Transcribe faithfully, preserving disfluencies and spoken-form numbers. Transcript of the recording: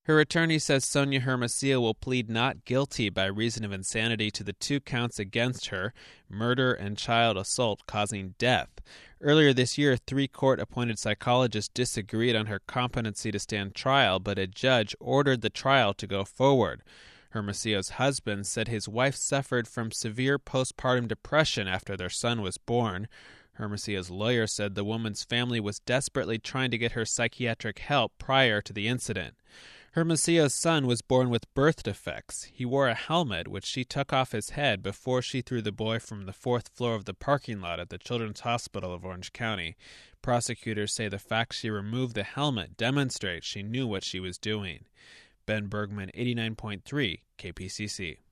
Her attorney says Sonia Hermosillo will plead not guilty by reason of insanity to the two counts against her, murder and child assault causing death. Earlier this year, three court-appointed psychologists disagreed on her competency to stand trial, but a judge ordered the trial to go forward. Hermosillo's husband said his wife suffered from severe postpartum depression after their son was born. Hermosillo's lawyer said the woman's family was desperately trying to get her psychiatric help prior to the incident. Hermosillo's son was born with birth defects. He wore a helmet, which she took off his head before she threw the boy from the fourth floor of the parking lot at the Children's Hospital of Orange County. Prosecutors say the fact she removed the helmet demonstrates she knew what she was doing. Ben Bergman, eighty-nine point three K P C C.